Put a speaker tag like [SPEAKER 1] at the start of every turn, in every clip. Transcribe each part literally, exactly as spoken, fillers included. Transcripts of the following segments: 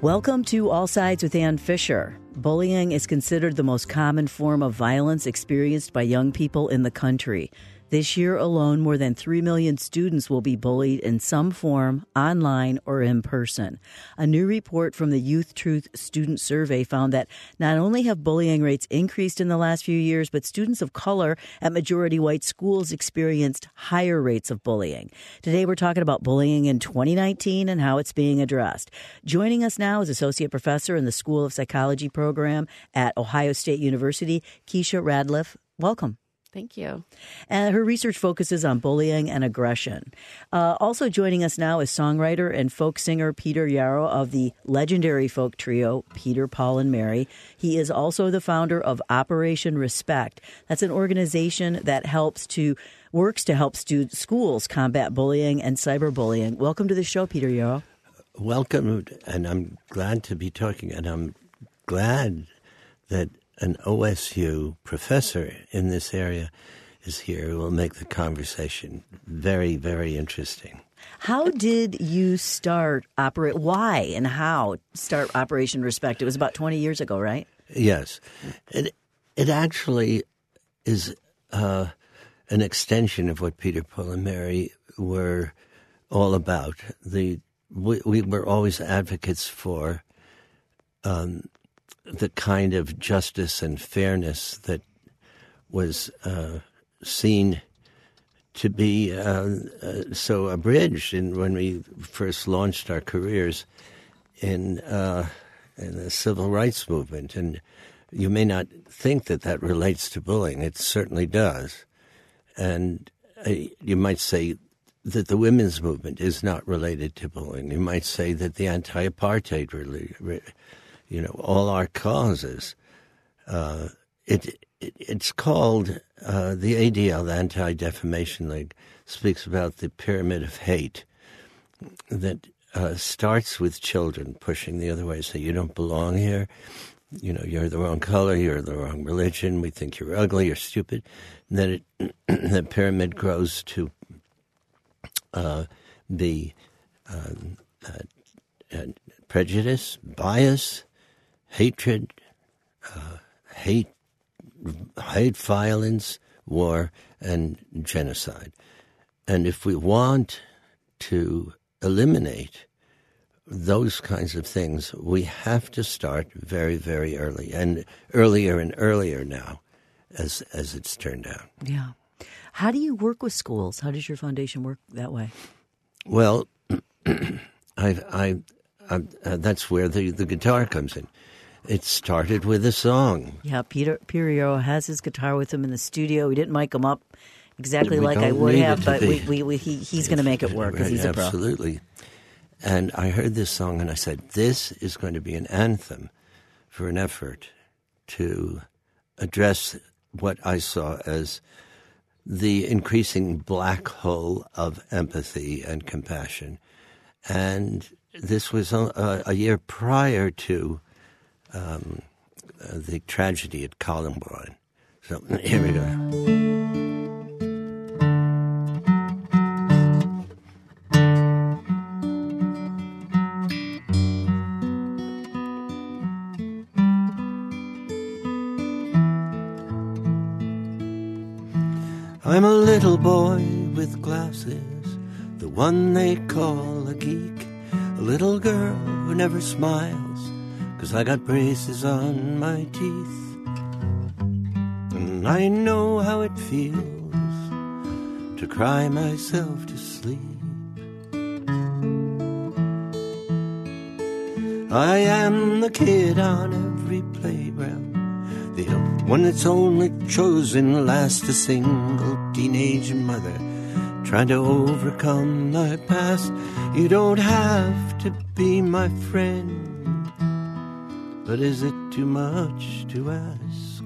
[SPEAKER 1] Welcome to All Sides with Ann Fisher. Bullying is considered the most common form of violence experienced by young people in the country. This year alone, more than three million students will be bullied in some form, online or in person. A new report from the Youth Truth Student Survey found that not only have bullying rates increased in the last few years, but students of color at majority white schools experienced higher rates of bullying. Today we're talking about bullying in twenty nineteen and how it's being addressed. Joining us now is Associate Professor in the School of Psychology program at Ohio State University, Keisha Radliff. Welcome.
[SPEAKER 2] Thank you.
[SPEAKER 1] And her research focuses on bullying and aggression. Uh, also joining us now is songwriter and folk singer Peter Yarrow of the legendary folk trio Peter, Paul, and Mary. He is also the founder of Operation Respect. That's an organization that helps to works to help stu- schools combat bullying and cyberbullying. Welcome to the show, Peter Yarrow.
[SPEAKER 3] Welcome, and I'm glad to be talking, and I'm glad that an O S U professor in this area is here who will make the conversation very, very interesting.
[SPEAKER 1] How did you start operate? Why and how start Operation Respect? It was about twenty years ago, right?
[SPEAKER 3] Yes. It it actually is uh, an extension of what Peter, Paul, and Mary were all about. The we, we were always advocates for um the kind of justice and fairness that was uh, seen to be uh, uh, so abridged in when we first launched our careers in, uh, in the civil rights movement. And you may not think that that relates to bullying. It certainly does. And uh, you might say that the women's movement is not related to bullying. You might say that the anti-apartheid really... Re- You know, all our causes. Uh, it, it it's called uh, the A D L, the Anti-Defamation League, speaks about the pyramid of hate that uh, starts with children pushing the other way, say you don't belong here, you know, you're the wrong color, you're the wrong religion, we think you're ugly, you're stupid. And then it, the pyramid grows to uh, the um, uh, uh, prejudice, bias, hatred, uh, hate, hate violence, war, and genocide. And if we want to eliminate those kinds of things, we have to start very, very early, and earlier and earlier now, as as it's turned out.
[SPEAKER 1] Yeah. How do you work with schools? How does your foundation work that way?
[SPEAKER 3] Well, I, I, I uh, that's where the, the guitar comes in. It started with a song.
[SPEAKER 1] Yeah, Peter Peter Yarrow has his guitar with him in the studio. We didn't mic him up exactly
[SPEAKER 3] we
[SPEAKER 1] like I would have, but we, we, we, he, he's going to make it work because
[SPEAKER 3] right,
[SPEAKER 1] he's a pro.
[SPEAKER 3] Absolutely. And I heard this song and I said, this is going to be an anthem for an effort to address what I saw as the increasing black hole of empathy and compassion. And this was a, a year prior to Um, uh, the tragedy at Columbine. So here we go. I'm a little boy with glasses, the one they call a geek, a little girl who never smiles, 'cause I got braces on my teeth. And I know how it feels to cry myself to sleep. I am the kid on every playground, the one that's only chosen last, a single teenage mother trying to overcome my past. You don't have to be my friend, but is it too much to ask?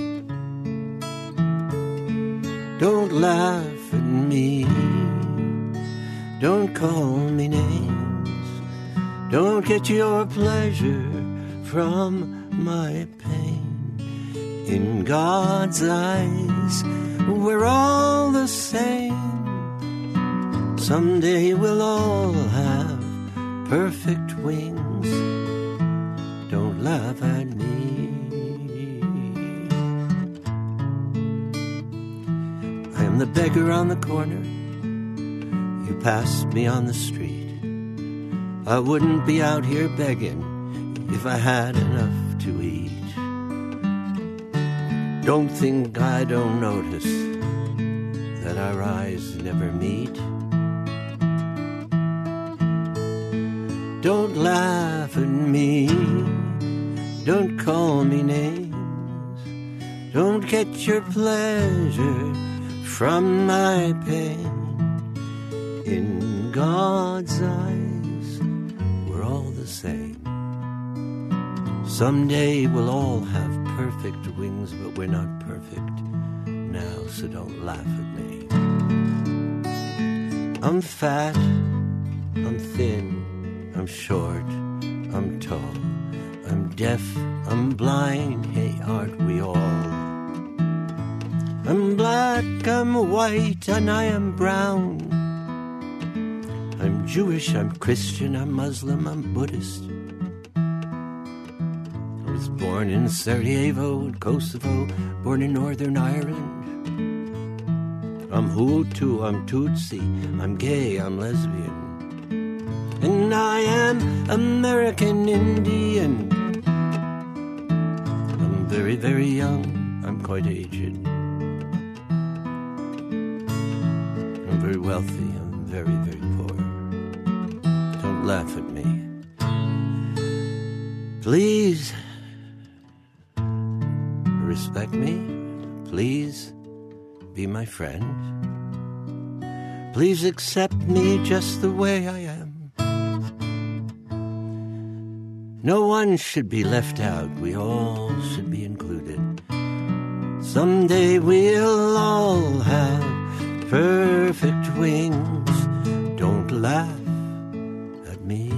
[SPEAKER 3] Don't laugh at me, don't call me names, don't get your pleasure from my pain. In God's eyes, we're all the same. Someday we'll all have perfect wings don't laugh at me. I am the beggar on the corner. You passed me on the street. I wouldn't be out here begging if I had enough to eat. Don't think I don't notice that our eyes never meet. Don't laugh at me, don't call me names, don't get your pleasure from my pain. In God's eyes, we're all the same. Someday we'll all have perfect wings, but we're not perfect now, so don't laugh at me. I'm fat, I'm thin, I'm short, I'm tall, I'm deaf, I'm blind, hey, aren't we all? I'm black, I'm white, and I am brown. I'm Jewish, I'm Christian, I'm Muslim, I'm Buddhist. I was born in Sarajevo, in Kosovo, born in Northern Ireland. I'm Hutu, I'm Tutsi, I'm gay, I'm lesbian. And I am American Indian. I'm very, very young, I'm quite aged. I'm very wealthy, I'm very, very poor. Don't laugh at me. Please respect me. Please be my friend. Please accept me just the way I am. No one should be left out. We all should be included. Someday we'll all have perfect wings. Don't laugh at me.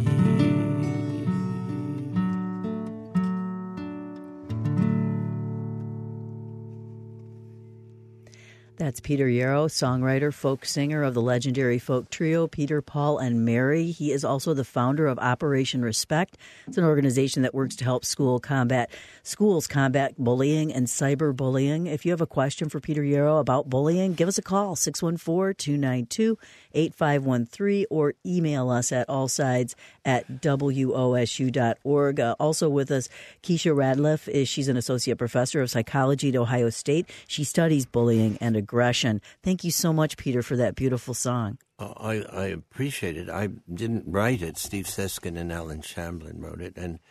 [SPEAKER 1] That's Peter Yarrow, songwriter, folk singer of the legendary folk trio Peter, Paul, and Mary. He is also the founder of Operation Respect. It's an organization that works to help school combat schools combat bullying and cyberbullying. If you have a question for Peter Yarrow about bullying, give us a call, six one four, two nine two, eight five one three, or email us at allsides at w o s u dot org. Uh, also with us, Keisha Radliff. Is She's an associate professor of psychology at Ohio State. She studies bullying and aggression. Thank you so much, Peter, for that beautiful song.
[SPEAKER 3] Uh, I, I appreciate it. I didn't write it. Steve Seskin and Alan Shamblin wrote it. And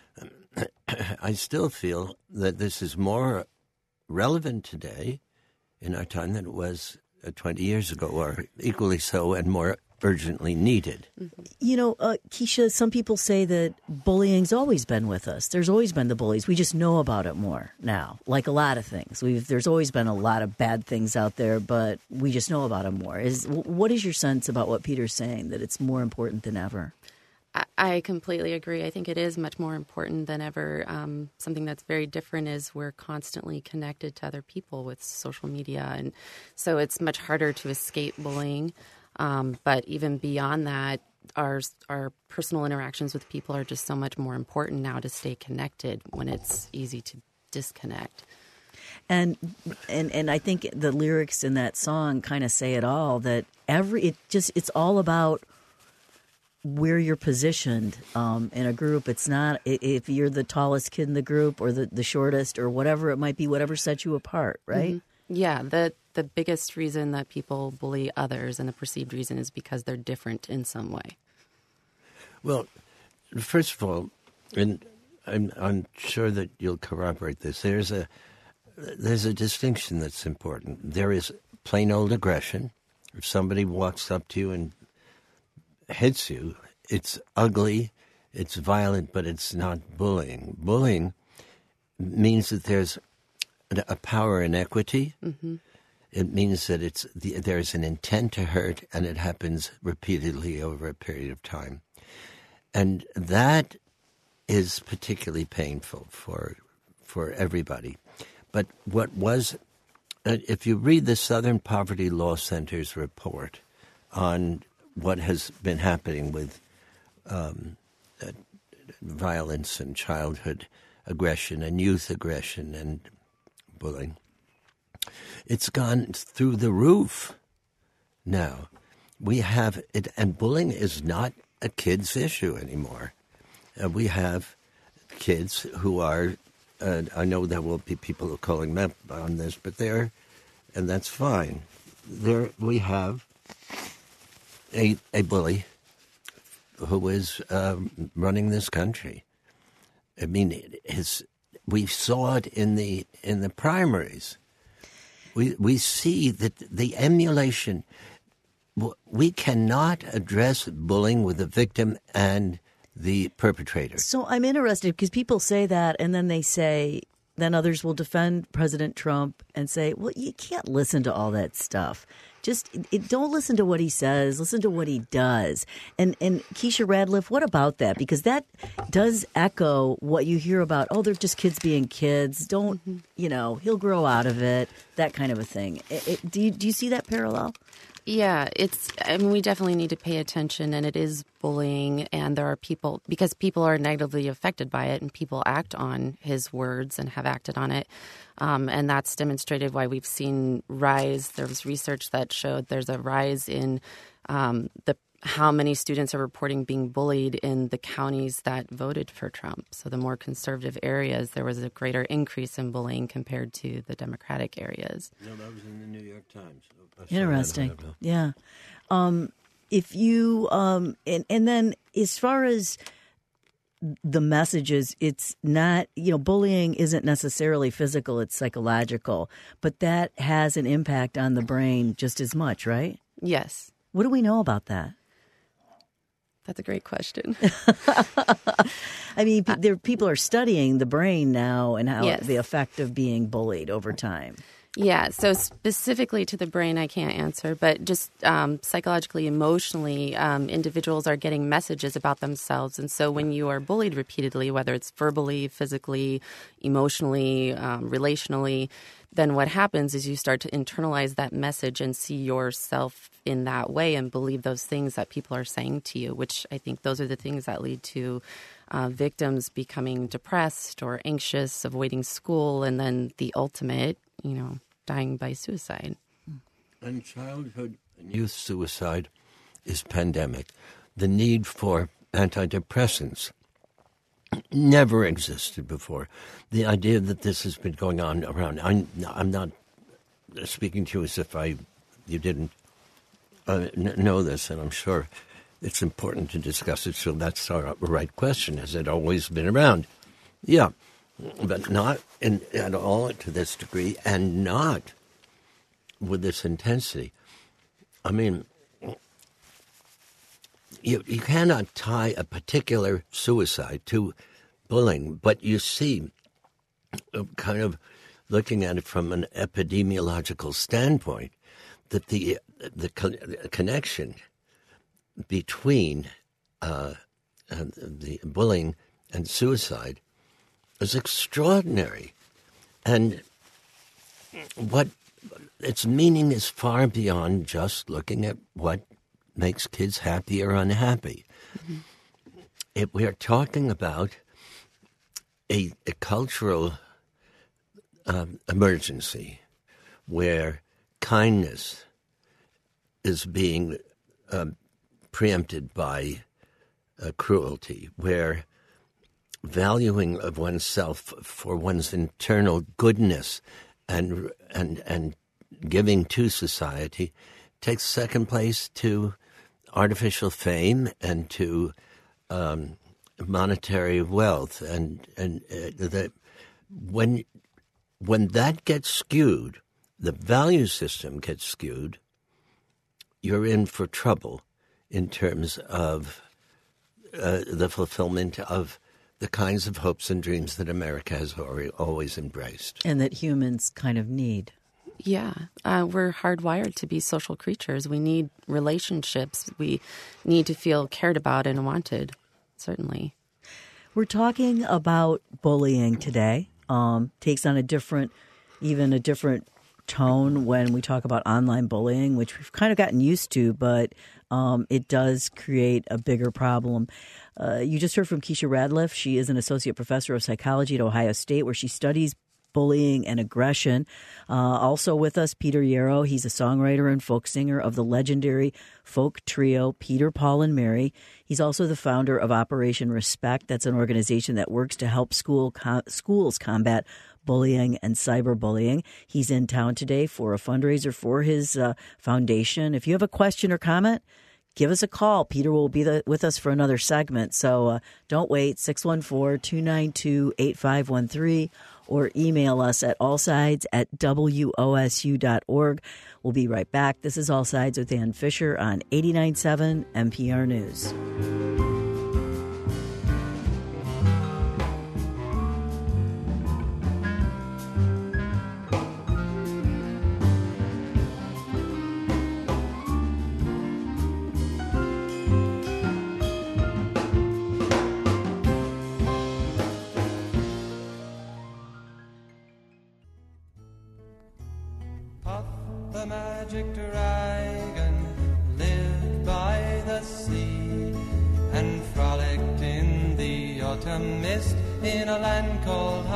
[SPEAKER 3] I still feel that this is more relevant today in our time than it was uh, twenty years ago, or equally so, and more urgently needed.
[SPEAKER 1] You know, uh, Keisha, some people say that bullying's always been with us. There's always been the bullies. We just know about it more now, like a lot of things. We've There's always been a lot of bad things out there, but we just know about them more. Is What is your sense about what Peter's saying, that it's more important than ever?
[SPEAKER 2] I completely agree. I think it is much more important than ever. Um, something that's very different is we're constantly connected to other people with social media, and so it's much harder to escape bullying. Um, but even beyond that, our our personal interactions with people are just so much more important now to stay connected when it's easy to disconnect.
[SPEAKER 1] And and and I think the lyrics in that song kind of say it all. That every it just it's all about where you're positioned um, in a group. It's not if you're the tallest kid in the group or the, the shortest or whatever it might be, whatever sets you apart, right?
[SPEAKER 2] Mm-hmm. Yeah, the the biggest reason that people bully others and the perceived reason is because they're different in some way.
[SPEAKER 3] Well, first of all, and I'm, I'm sure that you'll corroborate this, there's a there's a distinction that's important. There is plain old aggression. If somebody walks up to you and hits you, it's ugly, it's violent, but it's not bullying. Bullying means that there's a power inequity. Mm-hmm. It means that it's the, there's an intent to hurt, and it happens repeatedly over a period of time. And that is particularly painful for for everybody. But what was, if you read the Southern Poverty Law Center's report on what has been happening with um, uh, violence and childhood aggression and youth aggression and bullying. It's gone through the roof now. We have it, and bullying is not a kid's issue anymore. Uh, we have kids who are, uh, I know there will be people who are calling them up on this, but they're, and that's fine. There we have a, a bully who is um, running this country. I mean, his, we saw it in the in the primaries. We we see that the emulation. We cannot address bullying with the victim and the perpetrator.
[SPEAKER 1] So I'm interested because people say that, and then they say, then others will defend President Trump and say, well, you can't listen to all that stuff. Just it, don't listen to what he says. Listen to what he does. And and Keisha Radliff, what about that? Because that does echo what you hear about, oh, they're just kids being kids. Don't, you know, he'll grow out of it, that kind of a thing. It, it, do you, do you see that parallel?
[SPEAKER 2] Yeah, it's, I mean, we definitely need to pay attention, and it is bullying, and there are people, because people are negatively affected by it, and people act on his words and have acted on it. Um, and that's demonstrated why we've seen rise. There was research that showed there's a rise in um, the how many students are reporting being bullied in the counties that voted for Trump. So the more conservative areas, there was a greater increase in bullying compared to the Democratic areas.
[SPEAKER 3] No, that was in the New York Times.
[SPEAKER 1] Interesting. Yeah. Um, if you um, and and then as far as the messages, it's not, you know, bullying isn't necessarily physical, it's psychological, but that has an impact on the brain just as much, right?
[SPEAKER 2] Yes.
[SPEAKER 1] What do we know about that?
[SPEAKER 2] That's a great question.
[SPEAKER 1] I mean, there people are studying the brain now and how
[SPEAKER 2] Yes.
[SPEAKER 1] the effect of being bullied over time.
[SPEAKER 2] Yeah, so specifically to the brain, I can't answer, but just um, psychologically, emotionally, um, individuals are getting messages about themselves. And so when you are bullied repeatedly, whether it's verbally, physically, emotionally, um, relationally, then what happens is you start to internalize that message and see yourself in that way and believe those things that people are saying to you, which I think those are the things that lead to uh, victims becoming depressed or anxious, avoiding school, and then the ultimate, you know, dying by suicide.
[SPEAKER 3] And childhood and youth suicide is pandemic. The need for antidepressants never existed before. The idea that this has been going on around, I'm, I'm not speaking to you as if I, you didn't uh, n- know this, and I'm sure it's important to discuss it, so that's our right question. Has it always been around? Yeah. But not in, at all to this degree, and not with this intensity. I mean, you you cannot tie a particular suicide to bullying, but you see, kind of looking at it from an epidemiological standpoint, that the the connection between uh, the bullying and suicide is extraordinary. And what its meaning is far beyond just looking at what makes kids happy or unhappy. Mm-hmm. If we are talking about a, a cultural um, emergency where kindness is being um, preempted by uh, cruelty, where valuing of oneself for one's internal goodness and and and giving to society takes second place to artificial fame and to um, monetary wealth, and and uh, that when when that gets skewed, the value system gets skewed, you're in for trouble in terms of uh, the fulfillment of the kinds of hopes and dreams that America has always embraced.
[SPEAKER 1] And that humans kind of need.
[SPEAKER 2] Yeah, uh, we're hardwired to be social creatures. We need relationships. We need to feel cared about and wanted, certainly.
[SPEAKER 1] We're talking about bullying today. Um, takes on a different, even a different tone when we talk about online bullying, which we've kind of gotten used to, but um, it does create a bigger problem. Uh, you just heard from Keisha Radliff. She is an associate professor of psychology at Ohio State, where she studies bullying and aggression. Uh, also with us, Peter Yarrow. He's a songwriter and folk singer of the legendary folk trio Peter, Paul, and Mary. He's also the founder of Operation Respect. That's an organization that works to help school co- schools combat bullying and cyberbullying. He's in town today for a fundraiser for his uh, foundation. If you have a question or comment, give us a call. Peter will be the, with us for another segment. So uh, don't wait, six one four, two nine two, eight five one three, or email us at allsides at W O S U dot org. We'll be right back. This is All Sides with Ann Fisher on eighty-nine point seven N P R News.
[SPEAKER 4] The magic dragon lived by the sea and frolicked in the autumn mist in a land called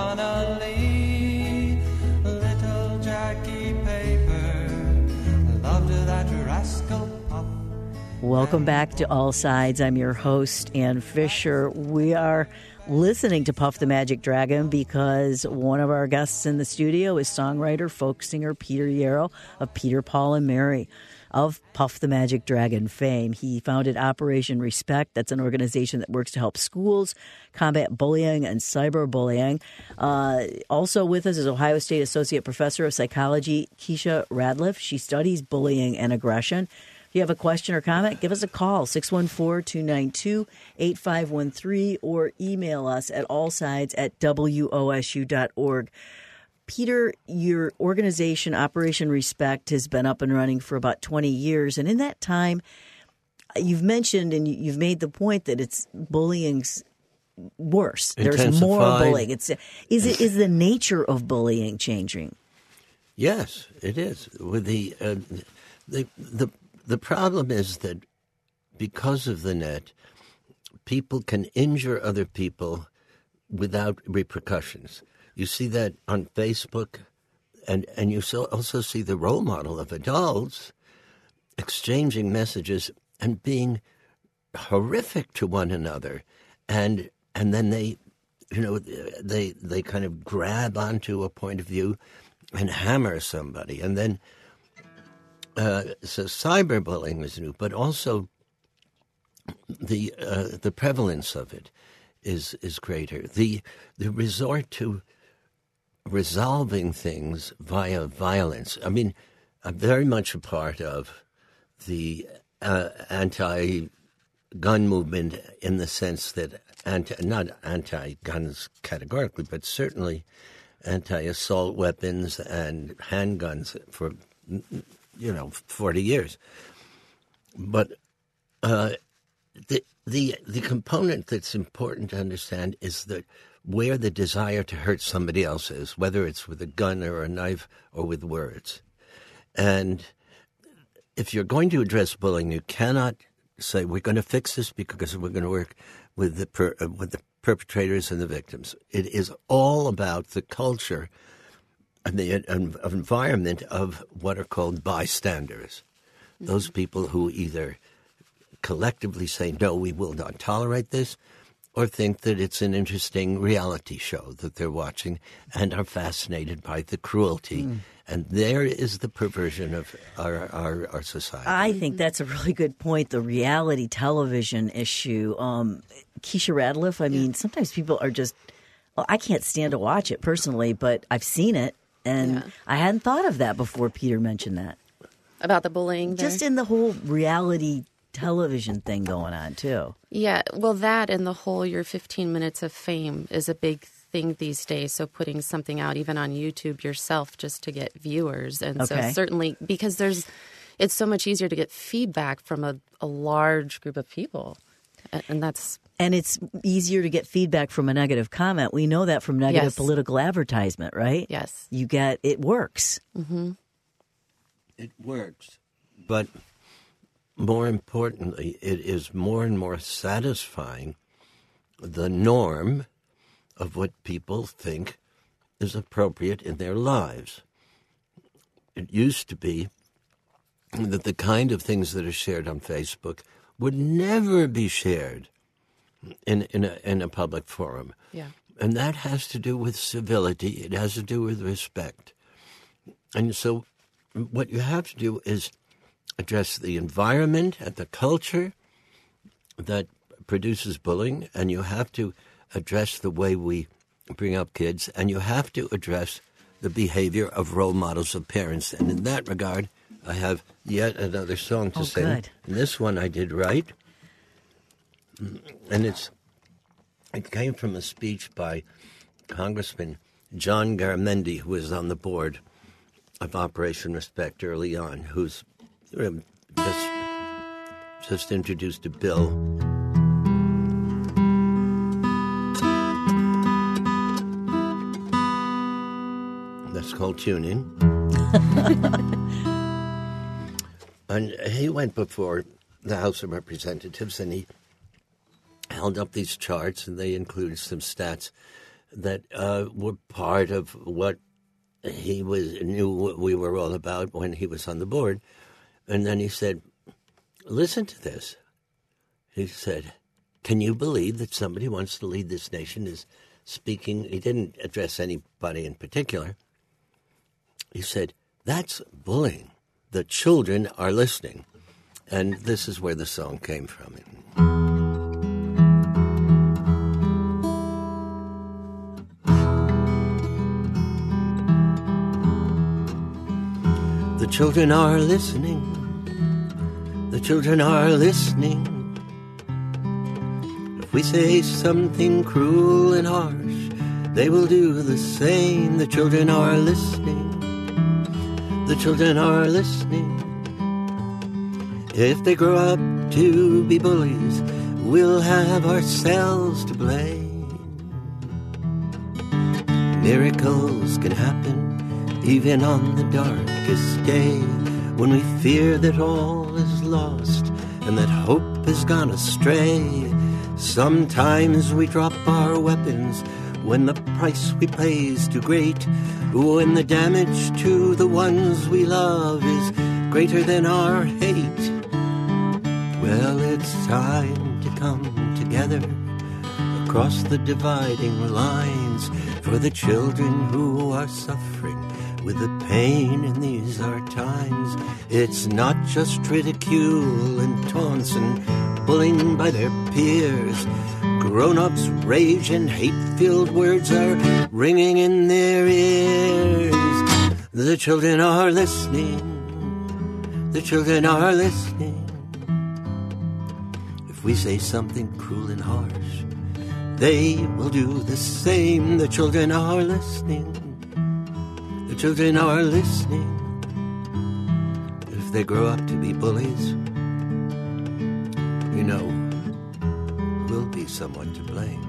[SPEAKER 4] Honolulu. Little Jackie Paper loved that rascal Puff.
[SPEAKER 1] Welcome back to All Sides. I'm your host, Ann Fisher. We are listening to Puff the Magic Dragon because one of our guests in the studio is songwriter, folk singer Peter Yarrow of Peter, Paul, and Mary of Puff the Magic Dragon fame. He founded Operation Respect. That's an organization that works to help schools combat bullying and cyberbullying. Uh, also with us is Ohio State Associate Professor of Psychology, Keisha Radliff. She studies bullying and aggression. If you have a question or comment, give us a call, six one four, two nine two, eight five one three, or email us at allsides at W O S U dot org. Peter, your organization, Operation Respect, has been up and running for about twenty years. And in that time, you've mentioned and you've made the point that it's bullying's worse. There's more bullying. It's, is it is the nature of bullying changing?
[SPEAKER 3] Yes, it is. With the uh, the the The problem is that because of the net, people can injure other people without repercussions. You see that on Facebook, and, and you so also see the role model of adults exchanging messages and being horrific to one another. And and then they, you know, they they kind of grab onto a point of view and hammer somebody. And then Uh, so cyberbullying is new, but also the uh, the prevalence of it is is greater. The the resort to resolving things via violence. I mean, I'm very much a part of the uh, anti-gun movement in the sense that anti, not anti-guns categorically, but certainly anti-assault weapons and handguns for, you know, forty years. But uh, the the the component that's important to understand is that where the desire to hurt somebody else is, whether it's with a gun or a knife or with words. And if you're going to address bullying, you cannot say we're going to fix this because we're going to work with the per, uh, with the perpetrators and the victims. It is all about the culture and the uh, environment of what are called bystanders. Mm-hmm. Those people who either collectively say, no, we will not tolerate this, or think that it's an interesting reality show that they're watching and are fascinated by the cruelty. Mm. And there is the perversion of our, our, our society.
[SPEAKER 1] I think that's a really good point, the reality television issue. Um, Keisha Radliff, I mean, sometimes people are just, well, I can't stand to watch it personally, but I've seen it, and yeah. I hadn't thought of that before Peter mentioned that.
[SPEAKER 2] About the bullying there?
[SPEAKER 1] Just in the whole reality television thing going on, too.
[SPEAKER 2] Yeah, well, that and the whole your fifteen minutes of fame is a big thing these days. So putting something out even on YouTube yourself just to get viewers. And
[SPEAKER 1] okay.
[SPEAKER 2] so certainly because there's it's so much easier to get feedback from a, a large group of people. And that's
[SPEAKER 1] And it's easier to get feedback from a negative comment. We know that from negative
[SPEAKER 2] Yes.
[SPEAKER 1] political advertisement, right?
[SPEAKER 2] Yes.
[SPEAKER 1] You get, it works.
[SPEAKER 2] Mm-hmm.
[SPEAKER 3] It works. But more importantly, it is more and more satisfying the norm of what people think is appropriate in their lives. It used to be that the kind of things that are shared on Facebook would never be shared in in a, in a public forum.
[SPEAKER 2] Yeah.
[SPEAKER 3] And that has to do with civility. It has to do with respect. And so what you have to do is address the environment and the culture that produces bullying, and you have to address the way we bring up kids, and you have to address the behavior of role models of parents. And in that regard, I have yet another song to
[SPEAKER 1] Oh,
[SPEAKER 3] sing.
[SPEAKER 1] good.
[SPEAKER 3] And this one I did right. And it's it came from a speech by Congressman John Garamendi, who was on the board of Operation Respect early on, who's um, just just introduced a bill that's called Tune In. And he went before the House of Representatives, and he held up these charts, and they included some stats that uh, were part of what he was knew what we were all about when he was on the board. And then he said, listen to this. He said, can you believe that somebody who wants to lead this nation is speaking? He didn't address anybody in particular. He said, that's bullying. The children are listening. And this is where the song came from. The children are listening. The children are listening. If we say something cruel and harsh, they will do the same. The children are listening. The children are listening. If they grow up to be bullies, we'll have ourselves to blame. Miracles can happen even on the darkest day, when we fear that all is lost and that hope has gone astray. Sometimes we drop our weapons when the price we pay is too great, when the damage to the ones we love is greater than our hate. Well, it's time to come together across the dividing lines for the children who are suffering with the pain in these our times. It's not just ridicule and taunts and bullying by their peers. Grown-ups rage and hate-filled words are ringing in their ears. The children are listening. The children are listening. If we say something cruel and harsh, they will do the same. The children are listening. The children are listening. If they grow up to be bullies, you know, we'll be someone to blame.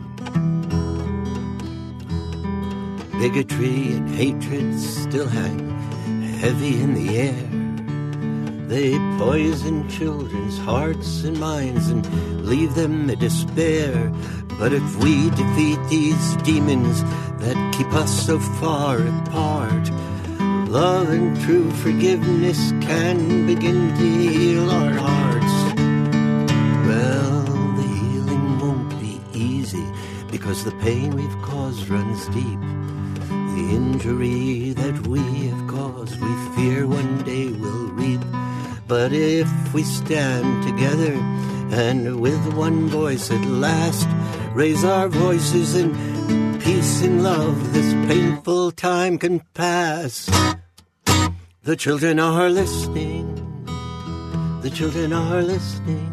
[SPEAKER 3] Bigotry and hatred still hang heavy in the air. They poison children's hearts and minds and leave them in despair. But if we defeat these demons that keep us so far apart, love and true forgiveness can begin to heal our hearts. Well, the healing won't be easy because the pain we've caused runs deep. The injury that we have caused, we fear one day we'll reap. But if we stand together and with one voice at last raise our voices in peace and love, this painful time can pass. The children are listening. The children are listening.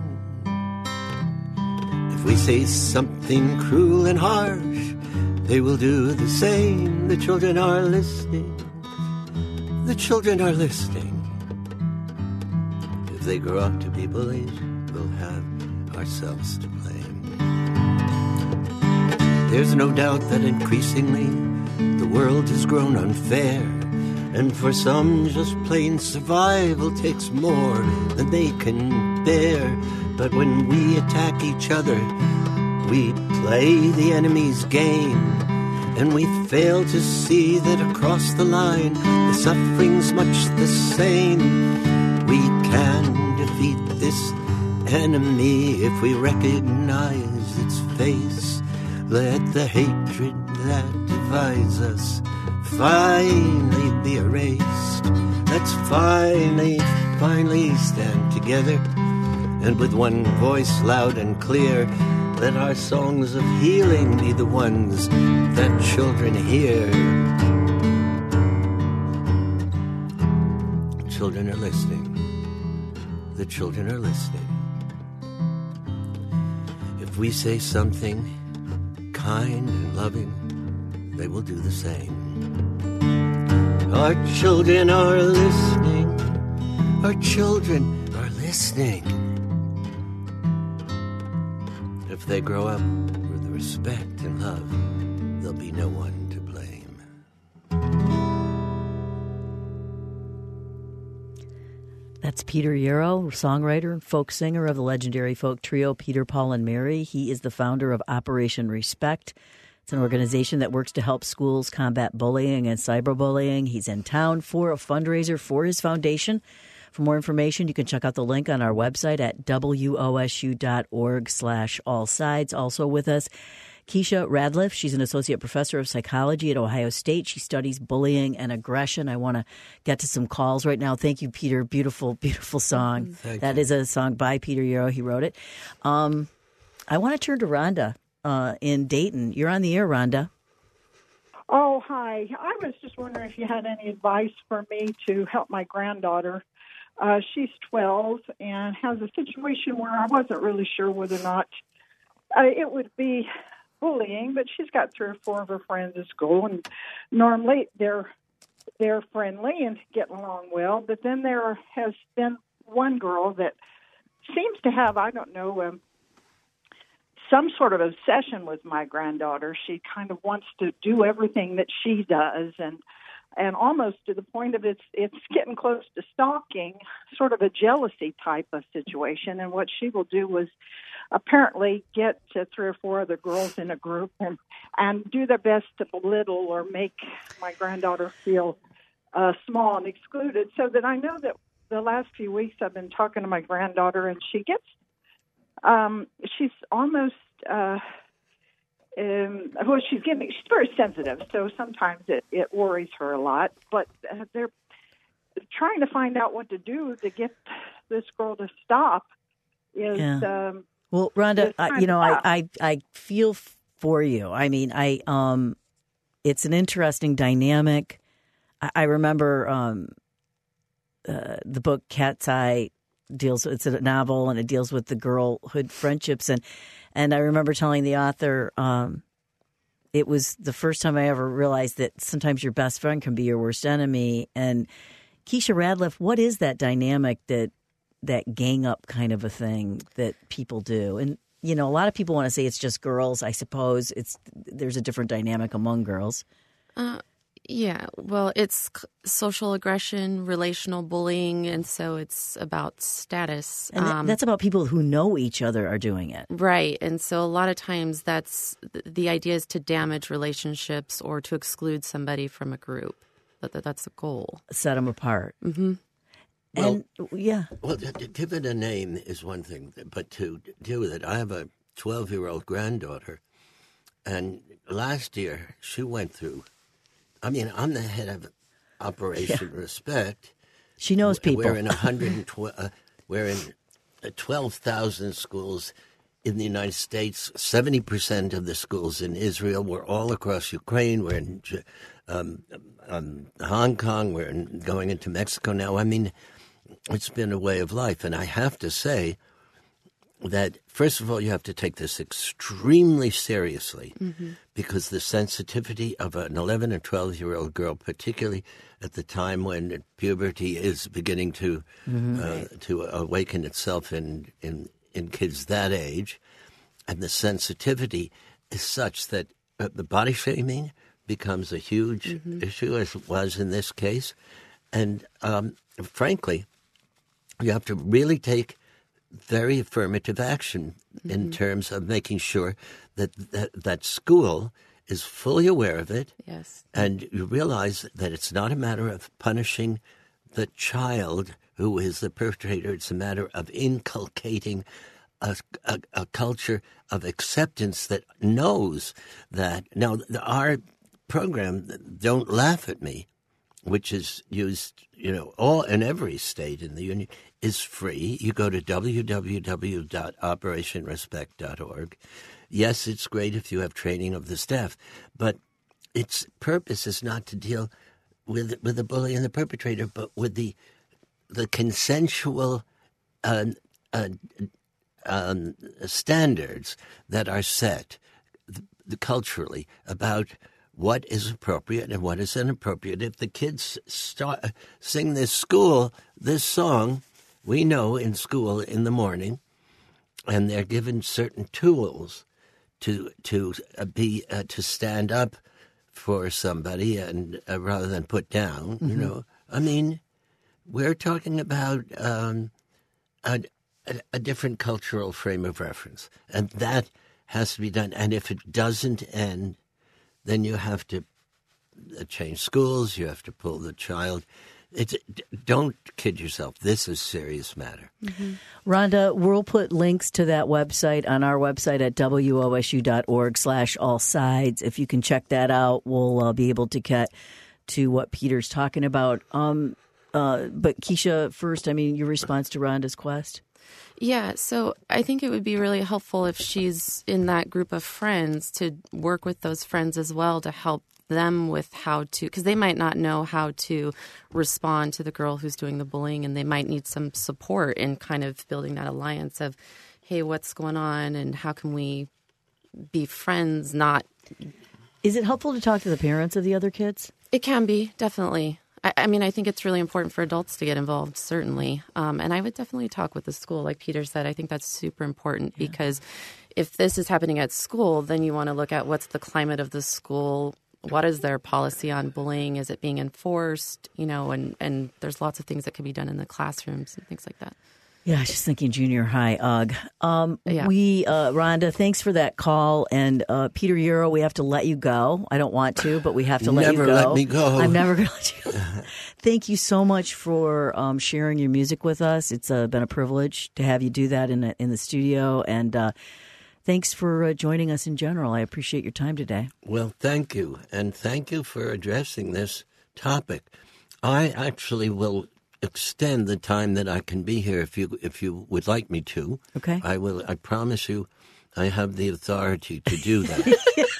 [SPEAKER 3] If we say something cruel and harsh, they will do the same. The children are listening. The children are listening. If they grow up to be bullies, we'll have ourselves to blame. There's no doubt that increasingly the world has grown unfair, and for some just plain survival takes more than they can bear. But when we attack each other, we play the enemy's game, and we fail to see that across the line the suffering's much the same. We can defeat this enemy if we recognize its face. Let the hatred that divides us finally be erased. Let's finally, finally stand together, and with one voice loud and clear, let our songs of healing be the ones that children hear. Children are listening. The children are listening. If we say something kind and loving, they will do the same. Our children are listening. Our children are listening. If they grow up with respect and love, there'll be no one to blame.
[SPEAKER 1] That's Peter Yarrow, songwriter and folk singer of the legendary folk trio Peter, Paul, and Mary. He is the founder of Operation Respect. It's an organization that works to help schools combat bullying and cyberbullying. He's in town for a fundraiser for his foundation. For more information, you can check out the link on our website at wosu.org slash all sides. Also with us, Keisha Radliff. She's an associate professor of psychology at Ohio State. She studies bullying and aggression. I want to get to some calls right now. Thank you, Peter. Beautiful, beautiful song.
[SPEAKER 3] Thank
[SPEAKER 1] that
[SPEAKER 3] you.
[SPEAKER 1] is a song by Peter Yarrow. He wrote it. Um, I want to turn to Rhonda uh, in Dayton. You're on the air, Rhonda.
[SPEAKER 5] Oh, hi. I was just wondering if you had any advice for me to help my granddaughter. Uh, she's twelve and has a situation where I wasn't really sure whether or not uh, it would be bullying, but she's got three or four of her friends at school, and normally they're they're friendly and getting along well. But then there has been one girl that seems to have, I don't know, um, some sort of obsession with my granddaughter. She kind of wants to do everything that she does, and and almost to the point of it's it's getting close to stalking, sort of a jealousy type of situation. And what she will do was apparently get to three or four other girls in a group and, and do their best to belittle or make my granddaughter feel uh, small and excluded. So that I know that the last few weeks I've been talking to my granddaughter, and she gets, um, she's almost, uh, um, well, she's getting, she's very sensitive, so sometimes it, it worries her a lot. But uh, they're trying to find out what to do to get this girl to stop. Is
[SPEAKER 1] Yeah.
[SPEAKER 5] um,
[SPEAKER 1] Well, Rhonda,
[SPEAKER 5] It's
[SPEAKER 1] I,
[SPEAKER 5] kind
[SPEAKER 1] you know,
[SPEAKER 5] of
[SPEAKER 1] I,
[SPEAKER 5] tough.
[SPEAKER 1] I I feel for you. I mean, I um, it's an interesting dynamic. I, I remember um, uh, the book Cat's Eye deals. It's a novel, and it deals with the girlhood friendships, and and I remember telling the author, um, it was the first time I ever realized that sometimes your best friend can be your worst enemy. And Keisha Radliff, what is that dynamic that that gang up kind of a thing that people do? And, you know, a lot of people want to say it's just girls. I suppose it's there's a different dynamic among girls.
[SPEAKER 2] Uh, yeah, well, it's c- social aggression, relational bullying, and so it's about status.
[SPEAKER 1] And th- that's about people who know each other are doing it.
[SPEAKER 2] Right, and so a lot of times that's the idea is to damage relationships or to exclude somebody from a group. That, that that's the goal.
[SPEAKER 1] Set them apart.
[SPEAKER 2] Mm-hmm.
[SPEAKER 1] And, yeah.
[SPEAKER 3] Well, to, to give it a name is one thing, but to deal with it, I have a twelve-year-old granddaughter, and last year she went through, I mean, I'm the head of Operation yeah. Respect.
[SPEAKER 1] She knows people.
[SPEAKER 3] We're in one hundred twelve, uh, we're in twelve thousand schools in the United States, seventy percent of the schools in Israel. We're all across Ukraine. We're in um, um, Hong Kong. We're in, going into Mexico now. I mean, it's been a way of life. And I have to say that, first of all, you have to take this extremely seriously mm-hmm. because the sensitivity of an eleven or twelve-year-old girl, particularly at the time when puberty is beginning to mm-hmm. uh, to awaken itself in, in, in kids that age, and the sensitivity is such that uh, the body shaming becomes a huge mm-hmm. issue, as it was in this case. And um, frankly, you have to really take very affirmative action mm-hmm. in terms of making sure that, that that school is fully aware of it.
[SPEAKER 2] Yes.
[SPEAKER 3] And you realize that it's not a matter of punishing the child who is the perpetrator. It's a matter of inculcating a, a, a culture of acceptance that knows that. Now, our program, Don't Laugh at Me, which is used, you know, all in every state in the union, is free. You go to w w w dot operation respect dot org. Yes, it's great if you have training of the staff, but its purpose is not to deal with with the bully and the perpetrator, but with the the consensual uh, uh, um, standards that are set the, culturally about what is appropriate and what is inappropriate. If the kids start, sing this school, this song, we know in school in the morning, and they're given certain tools to to uh, be uh, to stand up for somebody and uh, rather than put down. Mm-hmm. You know, I mean, we're talking about um, a, a, a different cultural frame of reference, and that has to be done. And if it doesn't end, then you have to change schools. You have to pull the child. It's, don't kid yourself. This is a serious matter.
[SPEAKER 1] Mm-hmm. Rhonda, we'll put links to that website on our website at w o s u dot org slash all sides. If you can check that out, we'll uh, be able to get to what Peter's talking about. Um, uh, but Keisha, first, I mean, your response to Rhonda's quest?
[SPEAKER 2] Yeah, so I think it would be really helpful if she's in that group of friends to work with those friends as well to help them with how to, because they might not know how to respond to the girl who's doing the bullying, and they might need some support in kind of building that alliance of, hey, what's going on and how can we be friends, not...
[SPEAKER 1] Is it helpful to talk to the parents of the other kids?
[SPEAKER 2] It can be, definitely. I, I mean, I think it's really important for adults to get involved, certainly. Um, and I would definitely talk with the school. Like Peter said, I think that's super important yeah. because if this is happening at school, then you want to look at what's the climate of the school. What is their policy on bullying? Is it being enforced? You know, and, and there's lots of things that can be done in the classrooms and things like that.
[SPEAKER 1] Yeah, I was just thinking junior high, ugh. Um,
[SPEAKER 2] yeah.
[SPEAKER 1] We, uh, Rhonda, thanks for that call. And uh, Peter Euro, we have to let you go. I don't want to, but we have to let
[SPEAKER 3] never
[SPEAKER 1] you go.
[SPEAKER 3] Never let me go.
[SPEAKER 1] I'm never going to let you go. Thank you so much for um, sharing your music with us. It's uh, been a privilege to have you do that in, a, in the studio. And uh, thanks for uh, joining us in general. I appreciate your time today.
[SPEAKER 3] Well, thank you. And thank you for addressing this topic. I actually will extend the time that I can be here if you if you would like me to.
[SPEAKER 1] Okay.
[SPEAKER 3] I will. I promise you I have the authority to do that.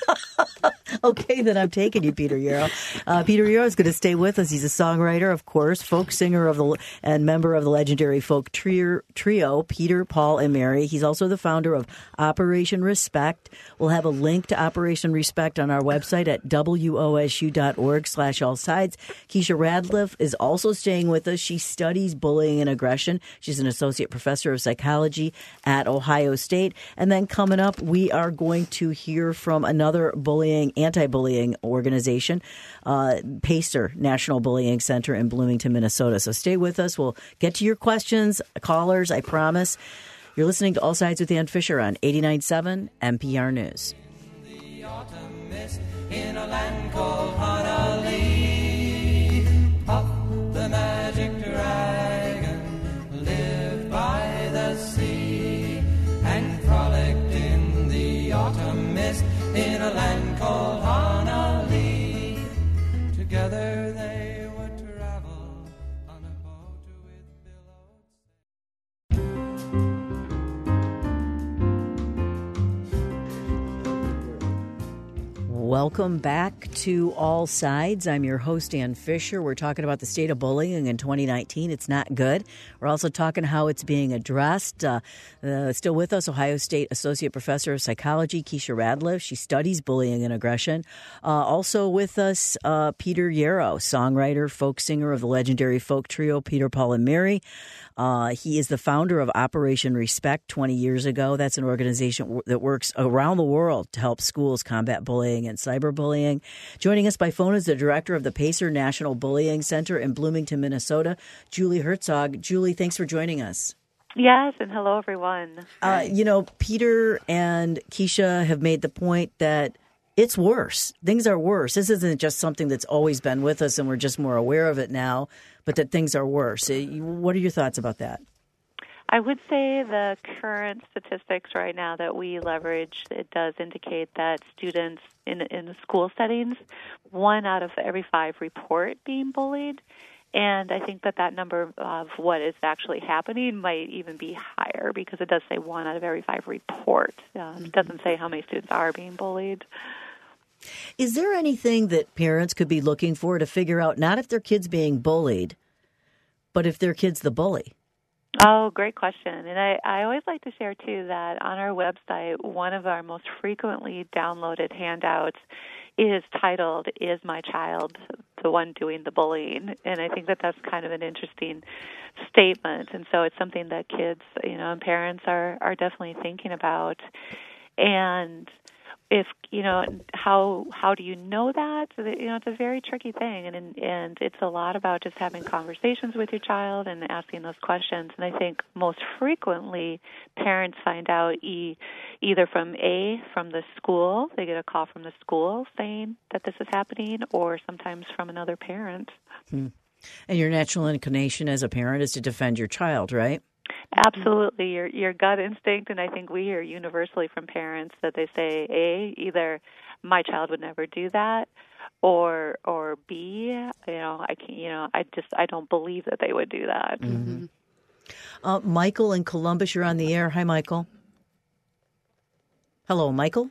[SPEAKER 1] Okay, then I'm taking you, Peter Euro. Uh, Peter Euro is going to stay with us. He's a songwriter, of course, folk singer of the and member of the legendary folk trio, trio, Peter, Paul, and Mary. He's also the founder of Operation Respect. We'll have a link to Operation Respect on our website at w o s u dot org slash all sides. Keisha Radliff is also staying with us. She studies bullying and aggression. She's an associate professor of psychology at Ohio State. And then coming up, we are going to hear from another bullying, anti-bullying organization, uh, PACER, National Bullying Center in Bloomington, Minnesota. So stay with us. We'll get to your questions, callers, I promise. You're listening to All Sides with Ann Fisher on eighty-nine point seven N P R News.
[SPEAKER 4] In the autumn mist, in a land called Honolulu, up the magic dragon lived by the sea and frolicked in the autumn mist in a land called Honolulu. Together they would travel on a boat with billows.
[SPEAKER 1] Welcome back to All Sides. I'm your host, Ann Fisher. We're talking about the state of bullying in twenty nineteen. It's not good. We're also talking how it's being addressed. Uh, uh, still with us, Ohio State Associate Professor of Psychology, Keisha Radliff. She studies bullying and aggression. Uh, also with us, uh, Peter Yarrow, songwriter, folk singer of the legendary folk trio Peter, Paul, and Mary. Uh, he is the founder of Operation Respect twenty years ago. That's an organization w- that works around the world to help schools combat bullying and cyberbullying. Joining us by phone is the director of the Pacer National Bullying Center in Bloomington, Minnesota, Julie Herzog. Julie, thanks for joining us.
[SPEAKER 6] Yes, and hello, everyone.
[SPEAKER 1] Uh, you know, Peter and Keisha have made the point that it's worse. Things are worse. This isn't just something that's always been with us and we're just more aware of it now, but that things are worse. What are your thoughts about that?
[SPEAKER 6] I would say the current statistics right now that we leverage, it does indicate that students in in the school settings, one out of every five report being bullied. And I think that that number of what is actually happening might even be higher because it does say one out of every five report. Um, it doesn't say how many students are being bullied.
[SPEAKER 1] Is there anything that parents could be looking for to figure out not if their kid's being bullied, but if their kid's the bully?
[SPEAKER 6] Oh, great question. And I, I always like to share, too, that on our website, one of our most frequently downloaded handouts is titled, Is My Child the One Doing the Bullying? And I think that that's kind of an interesting statement. And so it's something that kids, you know, and parents are, are definitely thinking about. And if, you know, how how do you know that? You know, it's a very tricky thing, and and it's a lot about just having conversations with your child and asking those questions. And I think most frequently parents find out e- either from A, from the school, they get a call from the school saying that this is happening, or sometimes from another parent.
[SPEAKER 1] Hmm. And your natural inclination as a parent is to defend your child, right?
[SPEAKER 6] Absolutely, your your gut instinct, and I think we hear universally from parents that they say, A, either my child would never do that, or or B, you know, I can, you know, I just I don't believe that they would do that.
[SPEAKER 1] Mm-hmm. Uh, Michael in Columbus, you're on the air. Hi, Michael. Hello, Michael.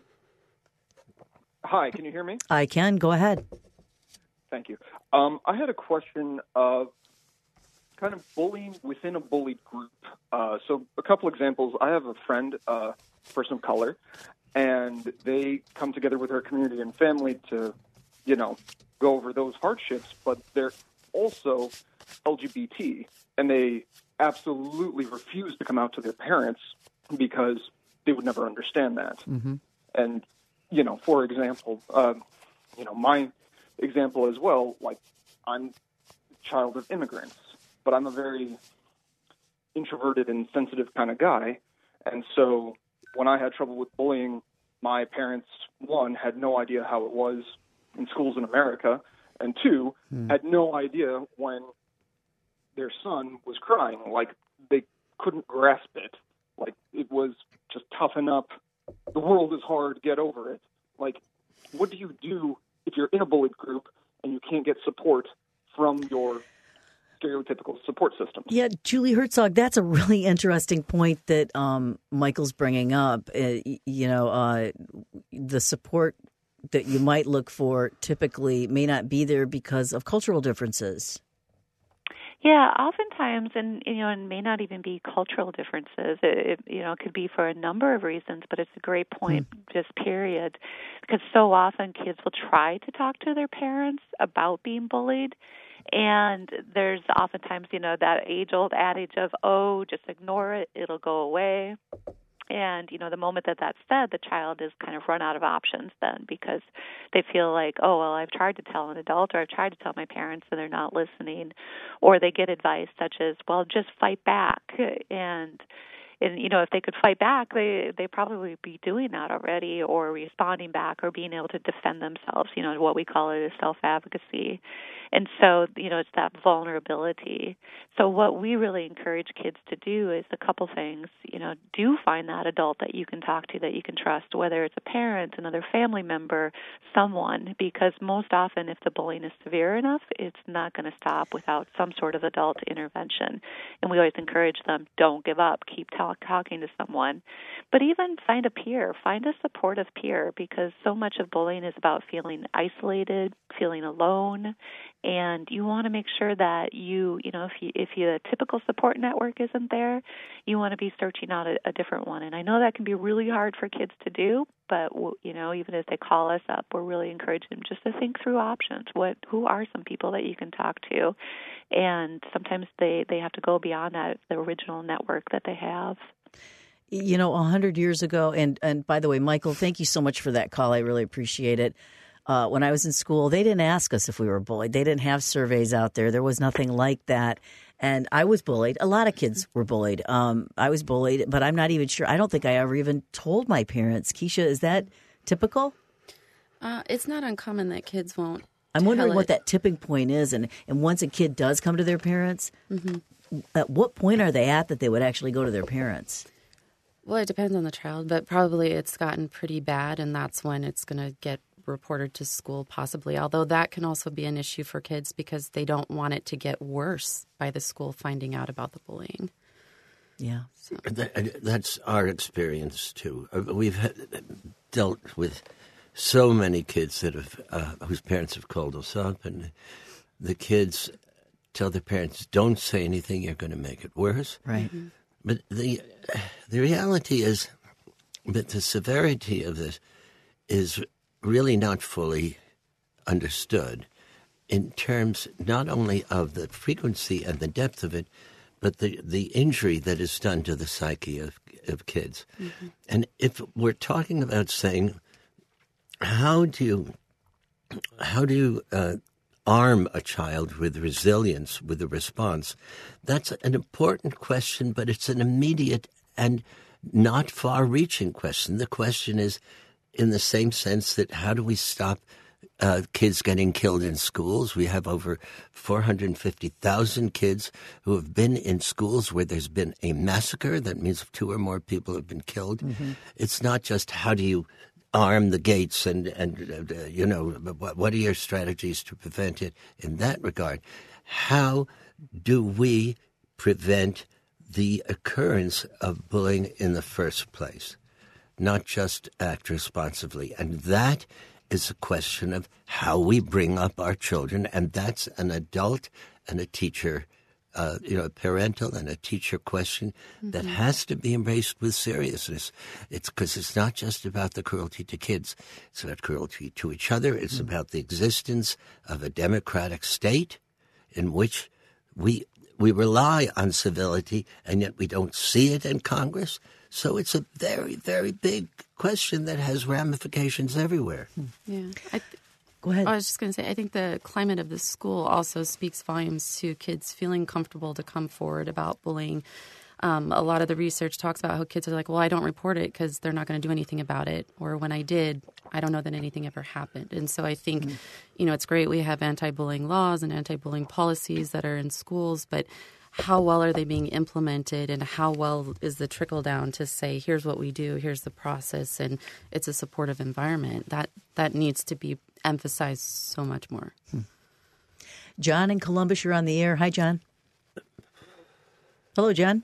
[SPEAKER 7] Hi, can you hear me?
[SPEAKER 1] I can. Go ahead.
[SPEAKER 7] Thank you. Um, I had a question of kind of bullying within a bullied group. Uh, so a couple examples. I have a friend, uh, person of color, and they come together with her community and family to, you know, go over those hardships, but they're also L G B T, and they absolutely refuse to come out to their parents because they would never understand that. Mm-hmm. And, you know, for example, uh, you know, my example as well, like, I'm a child of immigrants, but I'm a very introverted and sensitive kind of guy. And so when I had trouble with bullying, my parents, one, had no idea how it was in schools in America, and two, hmm. had no idea when their son was crying. Like, they couldn't grasp it. Like, it was just toughen up. The world is hard. Get over it. Like, what do you do if you're in a bullied group and you can't get support from your stereotypical support systems?
[SPEAKER 1] Yeah, Julie Herzog, that's a really interesting point that um, Michael's bringing up. Uh, you know, uh, the support that you might look for typically may not be there because of cultural differences.
[SPEAKER 6] Yeah, oftentimes, and you know, and may not even be cultural differences. It, it you know, it could be for a number of reasons, but it's a great point, mm. just period, because so often kids will try to talk to their parents about being bullied, and there's oftentimes, you know, that age-old adage of, oh, just ignore it, it'll go away. And, you know, the moment that that's said, the child is kind of run out of options then because they feel like, oh, well, I've tried to tell an adult or I've tried to tell my parents and they're not listening. Or they get advice such as, well, just fight back. And, and you know, if they could fight back, they, they probably would be doing that already or responding back or being able to defend themselves, you know, what we call it is self-advocacy. And so, you know, it's that vulnerability. So what we really encourage kids to do is a couple things. You know, do find that adult that you can talk to, that you can trust, whether it's a parent, another family member, someone, because most often if the bullying is severe enough, it's not going to stop without some sort of adult intervention. And we always encourage them, don't give up, keep talk, talking to someone. But even find a peer, find a supportive peer, because so much of bullying is about feeling isolated, feeling alone, and you want to make sure that you, you know, if you, if you, a typical support network isn't there, you want to be searching out a, a different one. And I know that can be really hard for kids to do, but, you know, even as they call us up, we're really encouraging them just to think through options. What, who are some people that you can talk to? And sometimes they, they have to go beyond that, the original network that they have.
[SPEAKER 1] You know, a hundred years ago, and, and by the way, Michael, thank you so much for that call. I really appreciate it. Uh, when I was in school, they didn't ask us if we were bullied. They didn't have surveys out there. There was nothing like that. And I was bullied. A lot of kids were bullied. Um, I was bullied, but I'm not even sure. I don't think I ever even told my parents. Keisha, is that typical?
[SPEAKER 2] Uh, it's not uncommon that kids won't.
[SPEAKER 1] I'm wondering
[SPEAKER 2] tell
[SPEAKER 1] what
[SPEAKER 2] it.
[SPEAKER 1] that tipping point is. And, and once a kid does come to their parents, mm-hmm. at what point are they at that they would actually go to their parents?
[SPEAKER 2] Well, it depends on the child, but probably it's gotten pretty bad, and that's when it's going to get reported to school, possibly, although that can also be an issue for kids because they don't want it to get worse by the school finding out about the bullying.
[SPEAKER 1] Yeah.
[SPEAKER 2] So.
[SPEAKER 3] That, that's our experience, too. We've had, dealt with so many kids that have uh, whose parents have called us up, and the kids tell their parents, don't say anything, you're going to make it worse.
[SPEAKER 1] Right.
[SPEAKER 2] Mm-hmm.
[SPEAKER 3] But the the reality is that the severity of this is really not fully understood in terms not only of the frequency and the depth of it, but the, the injury that is done to the psyche of, of kids. Mm-hmm. And if we're talking about saying, how do you, how do you uh, arm a child with resilience, with a response, that's an important question, but it's an immediate and not far-reaching question. The question is, in the same sense that how do we stop uh, kids getting killed in schools? We have over four hundred fifty thousand kids who have been in schools where there's been a massacre. That means two or more people have been killed. Mm-hmm. It's not just how do you arm the gates and, and uh, you know, what, what are your strategies to prevent it in that regard? How do we prevent the occurrence of bullying in the first place? Not just act responsibly. And that is a question of how we bring up our children, and that's an adult and a teacher, uh, you know, a parental and a teacher question mm-hmm. that has to be embraced with seriousness. It's because it's not just about the cruelty to kids. It's about cruelty to each other. It's mm-hmm. about the existence of a democratic state in which we we rely on civility, and yet we don't see it in Congress. So it's a very, very big question that has ramifications everywhere.
[SPEAKER 2] Yeah. I th-
[SPEAKER 1] Go ahead.
[SPEAKER 2] I was just going to say, I think the climate of the school also speaks volumes to kids feeling comfortable to come forward about bullying. Um, a lot of the research talks about how kids are like, well, I don't report it because they're not going to do anything about it. Or when I did, I don't know that anything ever happened. And so I think, mm-hmm. you know, it's great we have anti-bullying laws and anti-bullying policies that are in schools, but how well are they being implemented, and how well is the trickle down to say, here's what we do, here's the process, and it's a supportive environment. That that needs to be emphasized so much more.
[SPEAKER 1] Hmm. John in Columbus, you're on the air. Hi, John. Hello, John.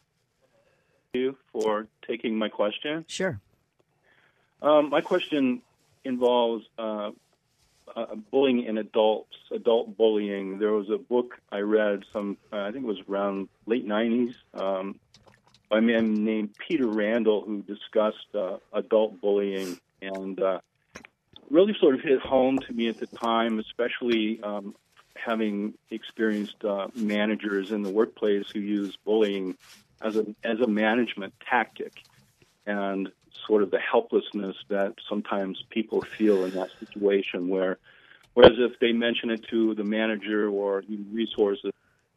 [SPEAKER 8] Thank you for taking my question.
[SPEAKER 1] Sure.
[SPEAKER 8] Um, my question involves uh, uh, bullying in adults, adult bullying. There was a book I read, some uh, I think it was around late nineties, um, by a man named Peter Randall, who discussed uh, adult bullying, and uh, really sort of hit home to me at the time, especially um, having experienced uh, managers in the workplace who use bullying as a as a management tactic, and sort of the helplessness that sometimes people feel in that situation, where whereas if they mention it to the manager or human resources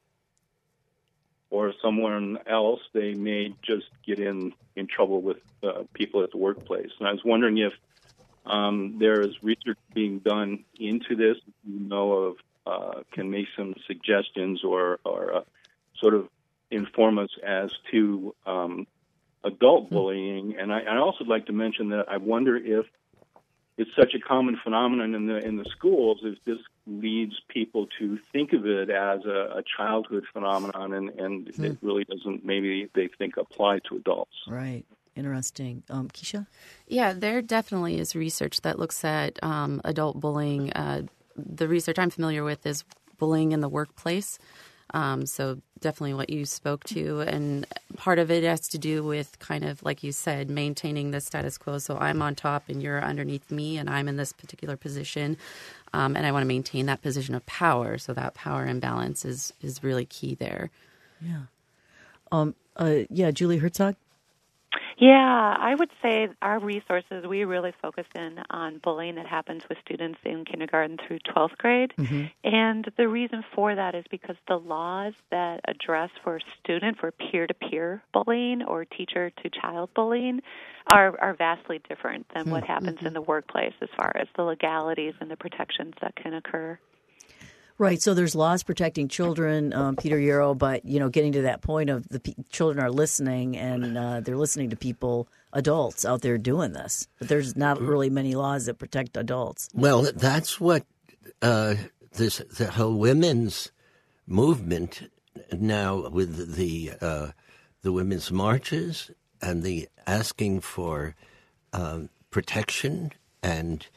[SPEAKER 8] or someone else, they may just get in, in trouble with uh, people at the workplace. And I was wondering if um, there is research being done into this, you know, of uh, can make some suggestions or, or uh, sort of inform us as to um, adult bullying. And I, I also like to mention that I wonder if it's such a common phenomenon in the in the schools, if this leads people to think of it as a, a childhood phenomenon, and, and hmm. it really doesn't, maybe they think, apply to adults.
[SPEAKER 1] Right. Interesting. Um, Keisha?
[SPEAKER 2] Yeah, there definitely is research that looks at um, adult bullying. Uh, the research I'm familiar with is bullying in the workplace. Um, so definitely what you spoke to. And part of it has to do with kind of, like you said, maintaining the status quo. So I'm on top and you're underneath me and I'm in this particular position. Um, and I want to maintain that position of power. So that power imbalance is, is really key there.
[SPEAKER 1] Yeah. Um. Uh. Yeah, Julie Herzog?
[SPEAKER 6] Yeah, I would say our resources, we really focus in on bullying that happens with students in kindergarten through twelfth grade. Mm-hmm. And the reason for that is because the laws that address for student, for peer-to-peer bullying or teacher-to-child bullying are, are vastly different than mm-hmm. what happens mm-hmm. in the workplace as far as the legalities and the protections that can occur.
[SPEAKER 1] Right. So there's laws protecting children, um, Peter Yarrow, but, you know, getting to that point of the p- children are listening and uh, they're listening to people, adults out there doing this. But there's not really many laws that protect adults.
[SPEAKER 3] Well, that's what uh, this the whole women's movement now with the uh, the women's marches and the asking for um, protection and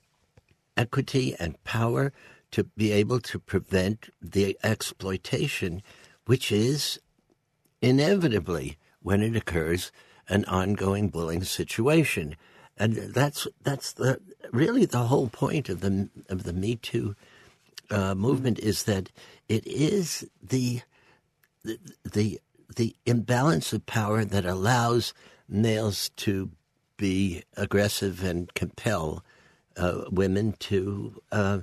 [SPEAKER 3] equity and power to be able to prevent the exploitation, which is inevitably, when it occurs, an ongoing bullying situation. And that's that's the really the whole point of the of the Me Too uh, movement, is that it is the the the the imbalance of power that allows males to be aggressive and compel uh, women to uh,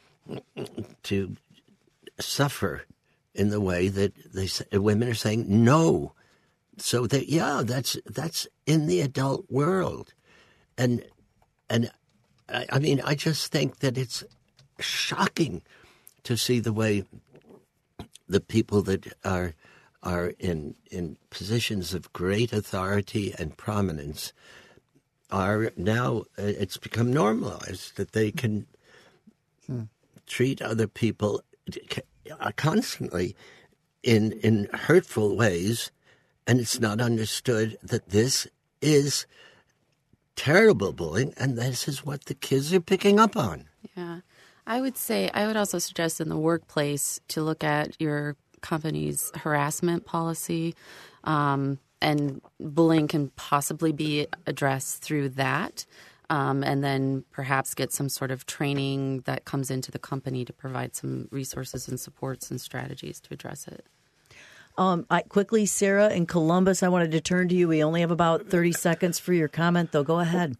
[SPEAKER 3] to suffer in the way that they women are saying no. So that yeah, that's that's in the adult world, and and I, I mean I just think that it's shocking to see the way the people that are are in in positions of great authority and prominence are now. It's become normalized that they can hmm. treat other people constantly in in hurtful ways, and it's not understood that this is terrible bullying, and this is what the kids are picking up on.
[SPEAKER 2] Yeah. I would say, I would also suggest in the workplace to look at your company's harassment policy, um, and bullying can possibly be addressed through that. Um, and then perhaps get some sort of training that comes into the company to provide some resources and supports and strategies to address it.
[SPEAKER 1] Um, I, quickly, Sarah in Columbus, I wanted to turn to you. We only have about thirty seconds for your comment, though. Go ahead.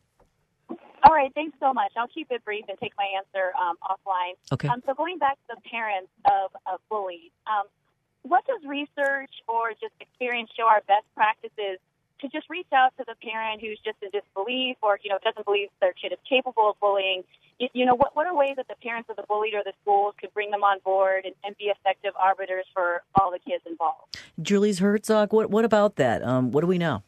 [SPEAKER 9] All right, thanks so much. I'll keep it brief and take my answer um, offline.
[SPEAKER 1] Okay.
[SPEAKER 9] Um, so going back to the parents of, of bullies, um, what does research or just experience show our best practices to just reach out to the parent who's just in disbelief or, you know, doesn't believe their kid is capable of bullying? You, you know, what, what are ways that the parents of the bullied or the schools could bring them on board and, and be effective arbiters for all the kids involved?
[SPEAKER 1] Julie's Herzog, what, what about that? Um, what do we know?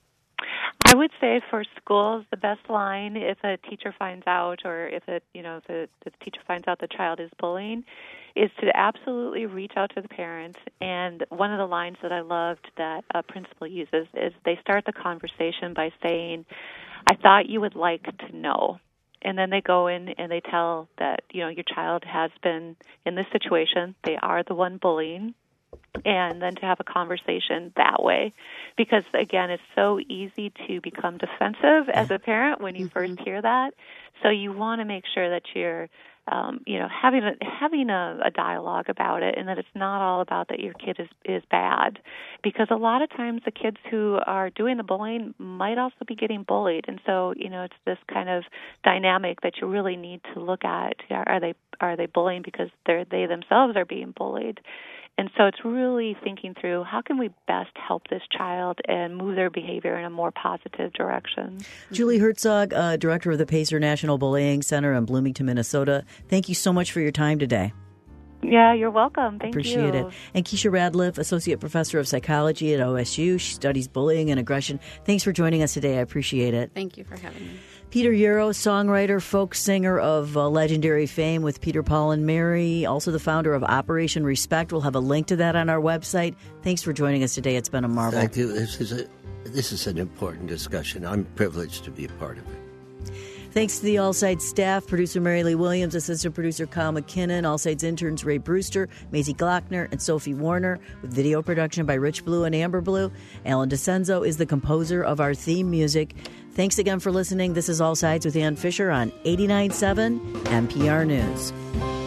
[SPEAKER 6] I would say for schools, the best line, if a teacher finds out or if it, you know, the, the teacher finds out the child is bullying, is to absolutely reach out to the parents. And one of the lines that I loved that a principal uses is they start the conversation by saying, I thought you would like to know. And then they go in and they tell that, you know, your child has been in this situation. They are the one bullying. And then to have a conversation that way. Because, again, it's so easy to become defensive as a parent when you mm-hmm. first hear that. So you want to make sure that you're, um, you know, having a, having a, a dialogue about it, and that it's not all about that your kid is, is bad. Because a lot of times the kids who are doing the bullying might also be getting bullied. And so, you know, it's this kind of dynamic that you really need to look at. Are they are they bullying because they're, they themselves are being bullied? And so it's really thinking through how can we best help this child and move their behavior in a more positive direction.
[SPEAKER 1] Julie Herzog, uh, Director of the Pacer National Bullying Center in Bloomington, Minnesota. Thank you so much for your time today.
[SPEAKER 6] Yeah, you're welcome. Thank
[SPEAKER 1] Appreciate
[SPEAKER 6] you.
[SPEAKER 1] it. And Keisha Radliff, Associate Professor of Psychology at O S U. She studies bullying and aggression. Thanks for joining us today. I appreciate it.
[SPEAKER 2] Thank you for having me.
[SPEAKER 1] Peter Euro, songwriter, folk singer of uh, legendary fame with Peter, Paul, and Mary, also the founder of Operation Respect. We'll have a link to that on our website. Thanks for joining us today. It's been a marvel.
[SPEAKER 3] Thank you. This is a this is an important discussion. I'm privileged to be a part of it.
[SPEAKER 1] Thanks to the All Sides staff, producer Mary Lee Williams, assistant producer Kyle McKinnon, All Sides interns Ray Brewster, Maisie Glockner, and Sophie Warner, with video production by Rich Blue and Amber Blue. Alan DeCenzo is the composer of our theme music. Thanks again for listening. This is All Sides with Ann Fisher on eighty-nine point seven N P R News.